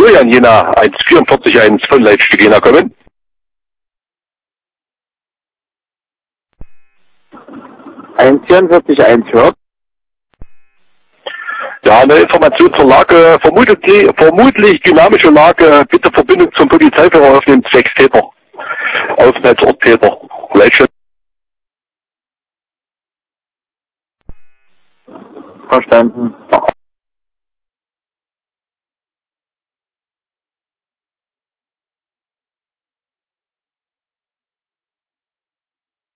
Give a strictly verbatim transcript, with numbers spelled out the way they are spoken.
Julian Jena eins vierundvierzig eins von Leitstück Jena kommen. eins vierundvierzig eins hört. Ja, eine Information zur Lage, vermutlich, vermutlich dynamische Lage, bitte Verbindung zum Polizeiführer aufnehmen, zwecks Täter. Aufenthaltsort Täter. Leitstück. Verstanden.